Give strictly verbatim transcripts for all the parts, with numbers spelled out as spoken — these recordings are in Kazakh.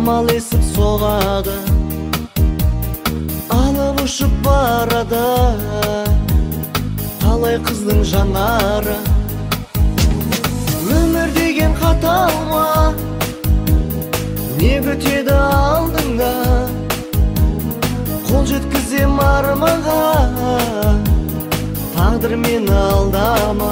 самал есіп соғады, алып ұшып барады талай қыздың жанары. Өмір деген қатал ма, не күтеді алдыңда, қол жеткізем арманға, тағдыр мені алдама.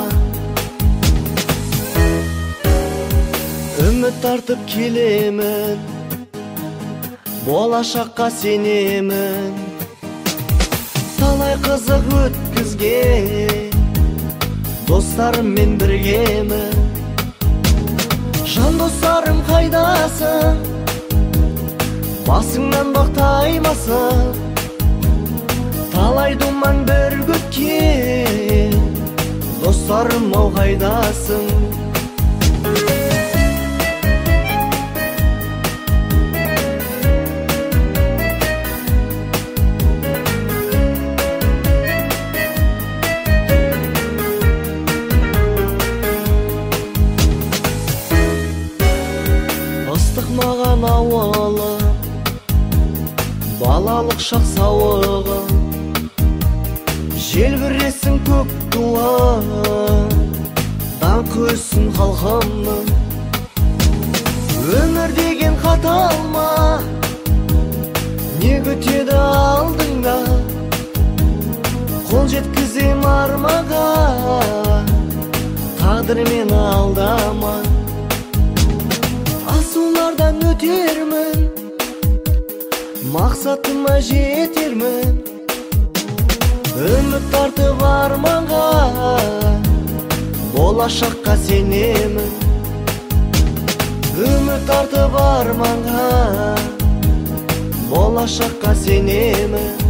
Үміт артып келемін, болашаққа сенемін, талай қызық өткізген достарыммен біргемін. Жан достарым қайдасың, басыңнан бақ таймасың, талай думан бір көткен достарым ау қайдасың. Ыстық маған ауылы, балалық шақ сауығы, желбіресің көк туы, даңқы өссін халқымның. Өмір деген қатал ма, не күтеді алдыңда, қол жеткізем арманға, тағдыр мені алдама. Асулардан өтермін, мақсатыма жетермін, үміт артып арманға, болашаққа сенемін. Үміт артып арманға, болашаққа сенемін.